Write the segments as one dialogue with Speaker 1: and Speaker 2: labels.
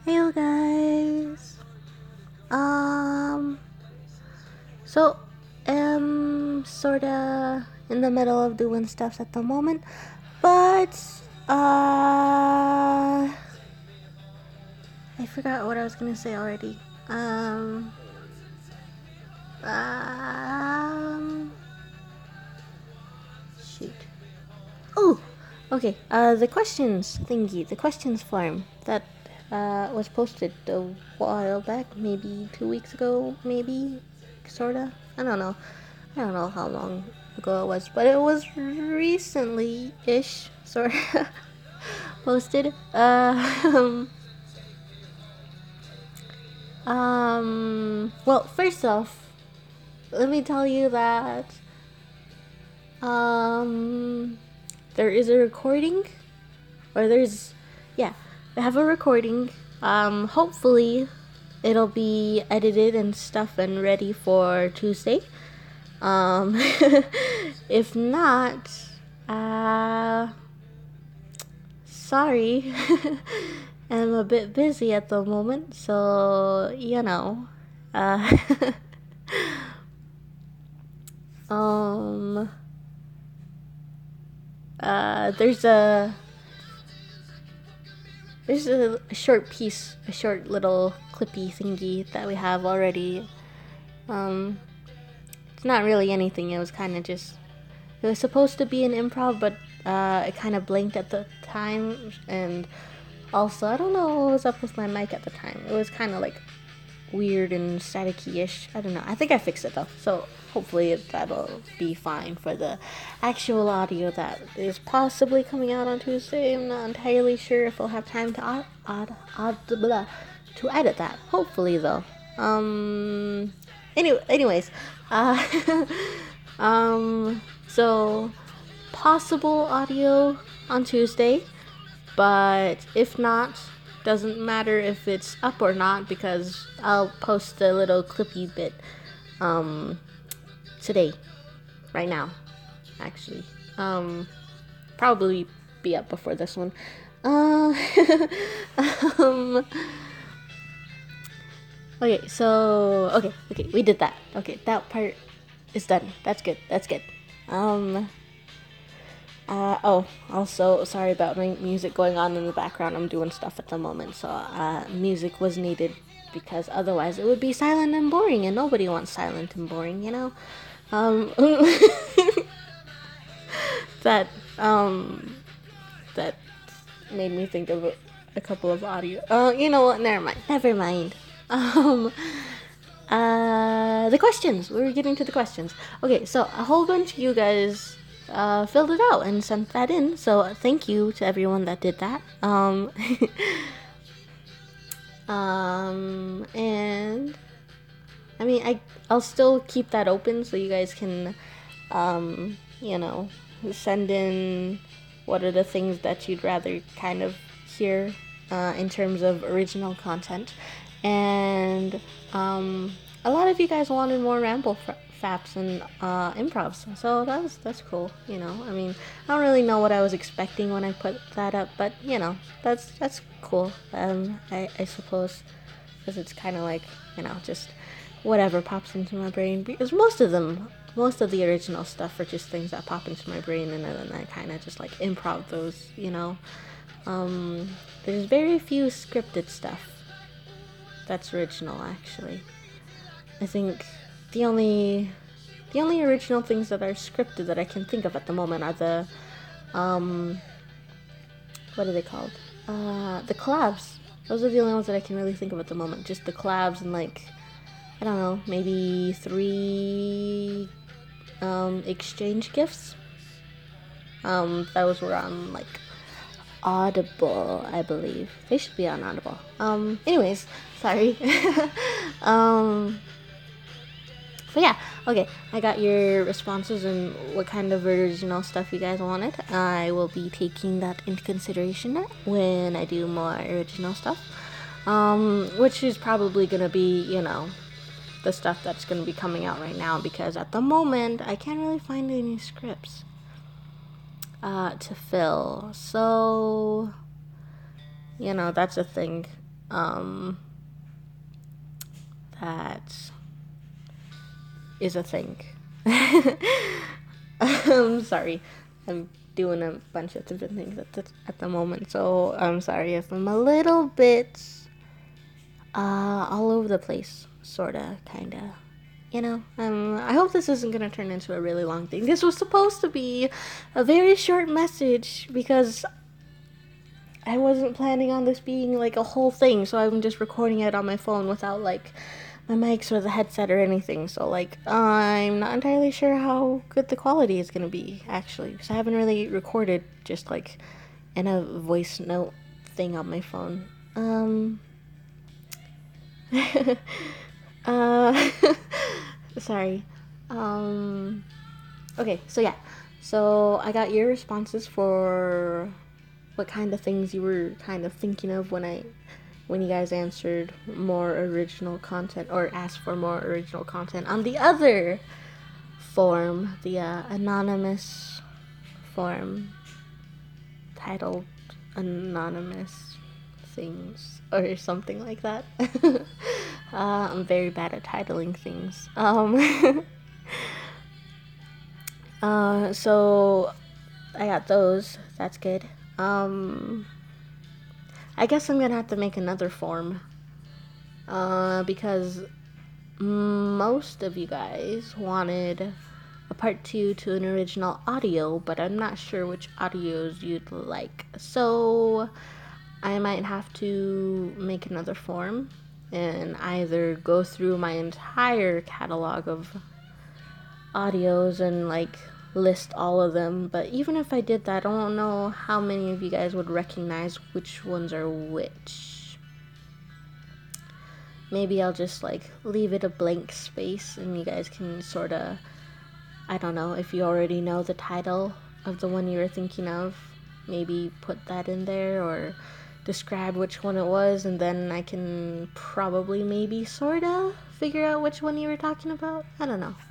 Speaker 1: Hey you guys. Um so sorta in the middle of doing stuff at the moment. But I forgot what I was gonna say already. Um um shoot. Oh, okay. The questions thingy, the questions form that was posted a while back, maybe 2 weeks ago, maybe, sorta. I don't know how long ago it was, but it was recently-ish, sorta, posted. Well, first off, let me tell you that um, there is a recording, or there's, yeah, I have a recording. Hopefully, it'll be edited and stuff and ready for Tuesday. Um, if not, sorry. I'm a bit busy at the moment, so, uh, um, there's a short piece, a short little clippy thingy that we have already. It's not really anything. It was kind of just. It was supposed to be an improv, but it kind of blanked at the time, and also I don't know what was up with my mic at the time. It was kind of like weird and staticky-ish. I don't know. I think I fixed it though, so hopefully that'll be fine for the actual audio that is possibly coming out on Tuesday. I'm not entirely sure if I'll have time to to edit that. Hopefully though. Anyways, uh, so possible audio on Tuesday, but if not, doesn't matter if it's up or not because I'll post a little clippy bit today, right now, actually. Probably be up before this one. Uh, um, okay, so okay, we did that. Okay, that part is done. That's good. That's good. Oh, also, sorry about my music going on in the background. I'm doing stuff at the moment, so music was needed because otherwise it would be silent and boring, and nobody wants silent and boring, you know? Um, that, um, that made me think of a couple of audio. Oh, you know what? Never mind. Never mind. Um, the questions. We were getting to the questions. Okay, so a whole bunch of you guys filled it out and sent that in. So thank you to everyone that did that. And I mean, I'll still keep that open so you guys can, you know, send in what are the things that you'd rather kind of hear in terms of original content. And a lot of you guys wanted more ramble faps and improvs, so that's cool. You know, I mean, I don't really know what I was expecting when I put that up, but you know, that's cool. I suppose because it's kind of like, you know, just whatever pops into my brain, because most of the original stuff are just things that pop into my brain, and then I kind of just like improv those, you know. There's very few scripted stuff that's original, actually. I think the only original things that are scripted that I can think of at the moment are the what are they called? The collabs. Those are the only ones that I can really think of at the moment. Just the collabs and like, I don't know, maybe 3 exchange gifts. Those were on like Audible, I believe. They should be on Audible. Anyways, sorry. um, but yeah, okay. I got your responses and what kind of original stuff you guys wanted. I will be taking that into consideration when I do more original stuff. Which is probably gonna be, you know, the stuff that's gonna be coming out right now, because at the moment I can't really find any scripts to fill. So, you know, that's a thing. that is a thing. I'm sorry. I'm doing a bunch of different things at the moment, so I'm sorry if I'm a little bit all over the place, sorta, kinda. I hope this isn't gonna turn into a really long thing. This was supposed to be a very short message because I wasn't planning on this being like a whole thing, so I'm just recording it on my phone without like my mics or the headset or anything. So like I'm not entirely sure how good the quality is gonna be actually, because I haven't really recorded just like in a voice note thing on my phone. Sorry. Okay, so yeah. So I got your responses for what kind of things you were kind of thinking of when you guys answered more original content or asked for more original content on the other form, the anonymous form titled Anonymous Things or something like that. I'm very bad at titling things. So I got those. That's good. I guess I'm gonna have to make another form. Because most of you guys wanted a part 2 to an original audio, but I'm not sure which audios you'd like. So I might have to make another form and either go through my entire catalog of audios and like list all of them, but even if I did that, I don't know how many of you guys would recognize which ones are which. Maybe I'll just like leave it a blank space and you guys can sort of, I don't know, if you already know the title of the one you were thinking of, maybe put that in there or describe which one it was, and then I can probably maybe sort of figure out which one you were talking about. I don't know.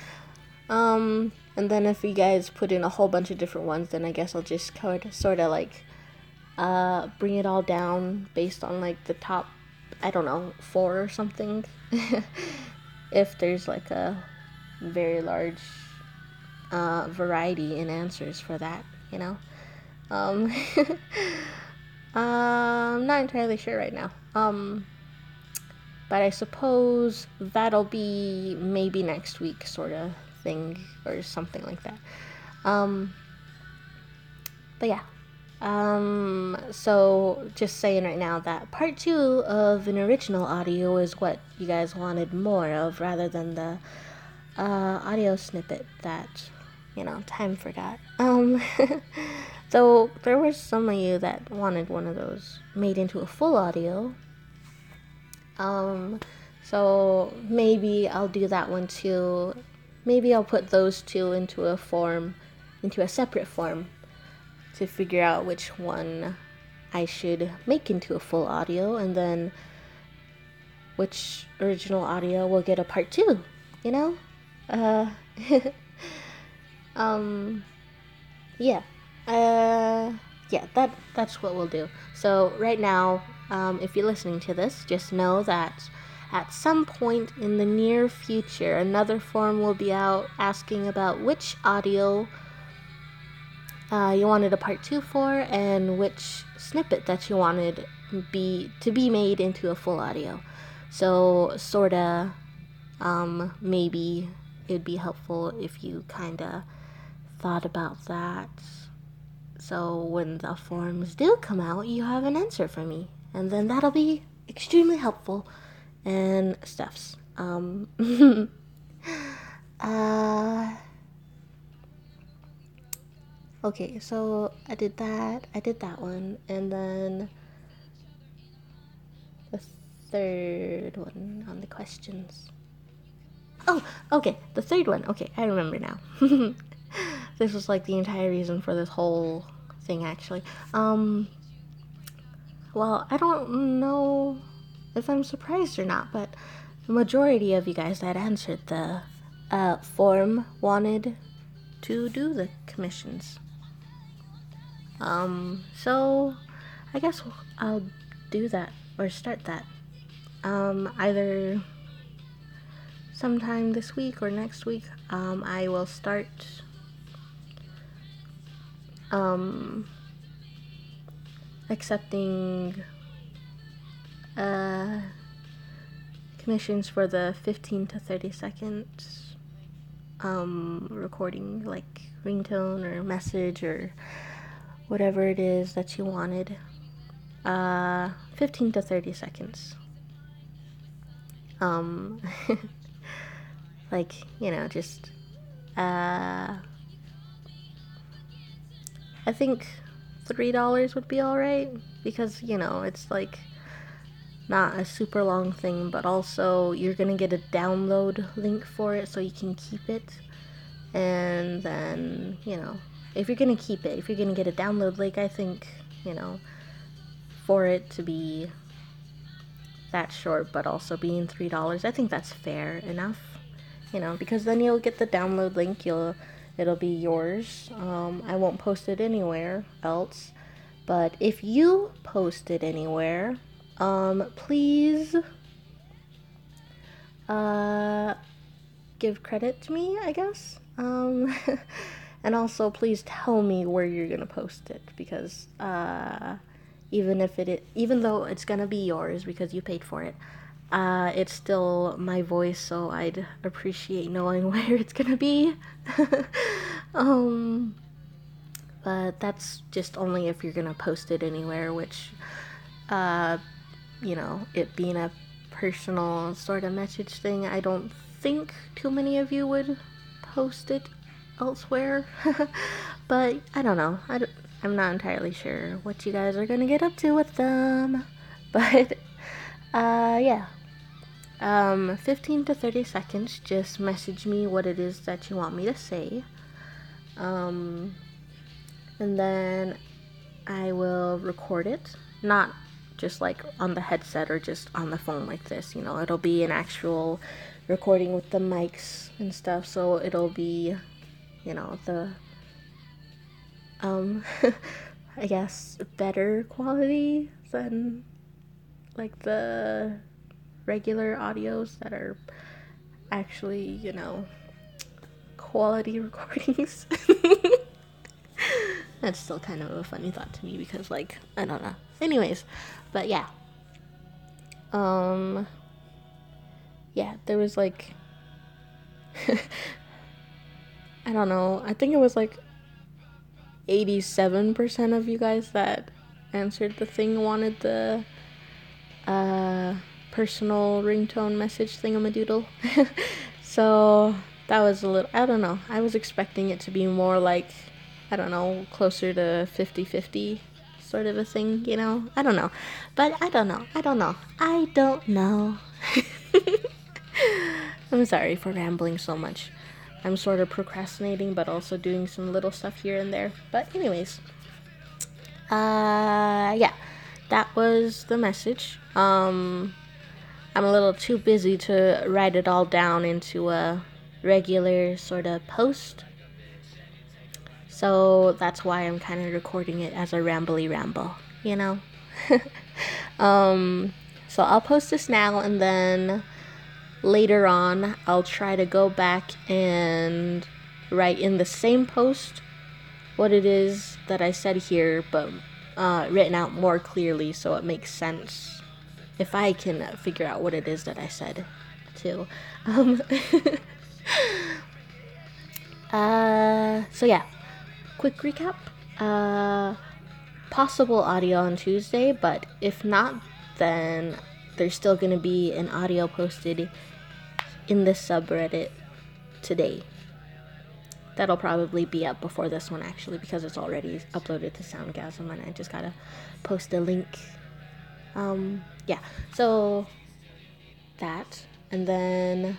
Speaker 1: And then if you guys put in a whole bunch of different ones, then I guess I'll just sort of like bring it all down based on like the top, I don't know, 4 or something. If there's like a very large variety in answers for that, you know. I'm not entirely sure right now. But I suppose that'll be maybe next week sort of thing or something like that. But yeah. So just saying right now that part 2 of an original audio is what you guys wanted more of rather than the audio snippet that, time forgot. Though there were some of you that wanted one of those made into a full audio. So maybe I'll do that one too. Maybe I'll put those two into a separate form to figure out which one I should make into a full audio, and then which original audio will get a part 2, yeah. That's what we'll do. So right now, if you're listening to this, just know that at some point in the near future, another form will be out asking about which audio you wanted a part 2 for, and which snippet that you wanted to be made into a full audio. So sorta, maybe it'd be helpful if you kinda thought about that. So when the forms do come out, you have an answer for me, and then that'll be extremely helpful and stuffs. Okay, so I did that one, and then the third one on the questions. Oh, okay, the third one. Okay, I remember now. This was like the entire reason for this whole thing, actually. Well, I don't know if I'm surprised or not, but the majority of you guys that answered the form wanted to do the commissions. So I guess I'll do that, or start that. Either sometime this week or next week, I will start accepting commissions for the 15 to 30 seconds recording, like ringtone or message or whatever it is that you wanted. 15 to 30 seconds. Like, just I think $3 would be alright, because it's like not a super long thing, but also you're gonna get a download link for it so you can keep it. And then if you're gonna keep it, if you're gonna get a download link, I think for it to be that short but also being $3, I think that's fair enough, because then you'll get the download link, it'll be yours. I won't post it anywhere else, but if you post it anywhere, please give credit to me, I guess. And also please tell me where you're gonna post it, because even though it's gonna be yours because you paid for it, it's still my voice, so I'd appreciate knowing where it's gonna be. But that's just only if you're gonna post it anywhere, which it being a personal sort of message thing, I don't think too many of you would post it elsewhere. But I don't know, I'm not entirely sure what you guys are gonna get up to with them. But yeah, 15 to 30 seconds, just message me what it is that you want me to say, and then I will record it, not just like on the headset or just on the phone like this, it'll be an actual recording with the mics and stuff, so it'll be the I guess better quality than like the regular audios that are actually quality recordings. That's still kind of a funny thought to me, because like, I don't know. Anyways, but yeah. Yeah, there was like I don't know, I think it was like 87% of you guys that answered the thing wanted the personal ringtone message thingamadoodle. So that was a little, I don't know, I was expecting it to be more like, I don't know, closer to 50-50 sort of a thing, I don't know, but I don't know. I'm sorry for rambling so much. I'm sort of procrastinating, but also doing some little stuff here and there. But anyways, yeah, that was the message. I'm a little too busy to write it all down into a regular sort of post, so that's why I'm kind of recording it as a rambly ramble, So I'll post this now, and then later on I'll try to go back and write in the same post what it is that I said here, but written out more clearly so it makes sense, if I can figure out what it is that I said too. So yeah, quick recap. Possible audio on Tuesday, but if not, then there's still gonna be an audio posted in this subreddit today. That'll probably be up before this one, actually, because it's already uploaded to Soundgasm and I just gotta post a link. Yeah, so that, and then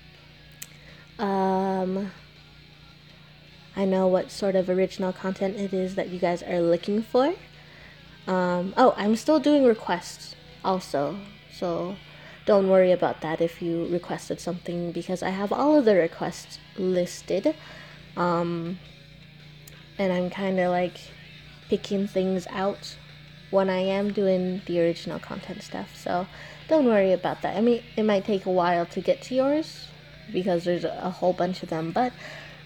Speaker 1: I know what sort of original content it is that you guys are looking for. Oh, I'm still doing requests also, so don't worry about that if you requested something, because I have all of the requests listed. And I'm kind of like picking things out when I am doing the original content stuff. So don't worry about that. I mean, it might take a while to get to yours because there's a whole bunch of them, but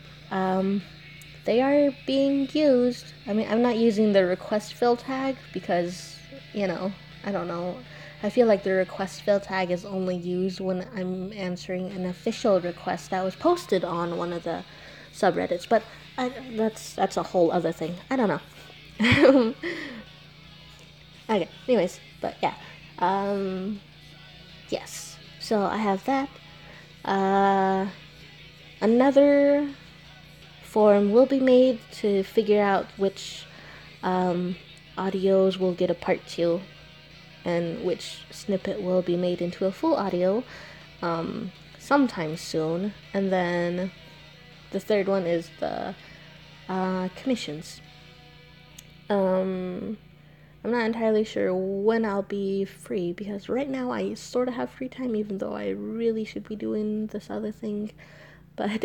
Speaker 1: they are being used. I mean, I'm not using the request fill tag because, I don't know. I feel like the request fill tag is only used when I'm answering an official request that was posted on one of the subreddits, but that's a whole other thing. I don't know. Okay, anyways, but yeah. Yes. So I have that. Another form will be made to figure out which audios will get a part 2 and which snippet will be made into a full audio sometime soon. And then the third one is the commissions. I'm not entirely sure when I'll be free because right now I sort of have free time, even though I really should be doing this other thing. But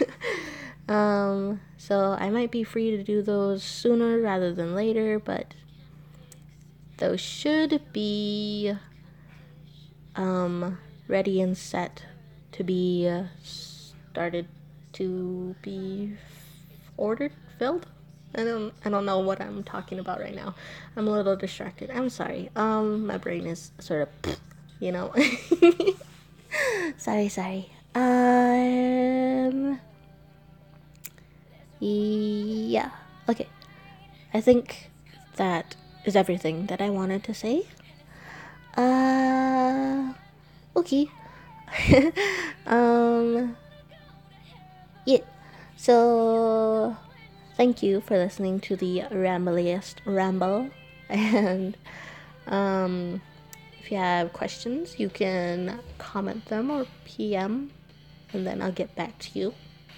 Speaker 1: so I might be free to do those sooner rather than later, but those should be ready and set to be started to be ordered, filled. I don't know what I'm talking about right now. I'm a little distracted. I'm sorry. My brain is sort of, you know. sorry. Yeah. Okay. I think that is everything that I wanted to say. Okay. Yeah. So, thank you for listening to the rambliest ramble. And, if you have questions, you can comment them or PM, and then I'll get back to you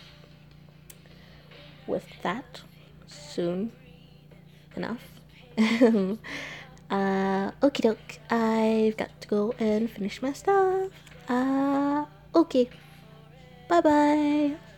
Speaker 1: with that soon enough. Okie doke. I've got to go and finish my stuff. Okay. Bye bye.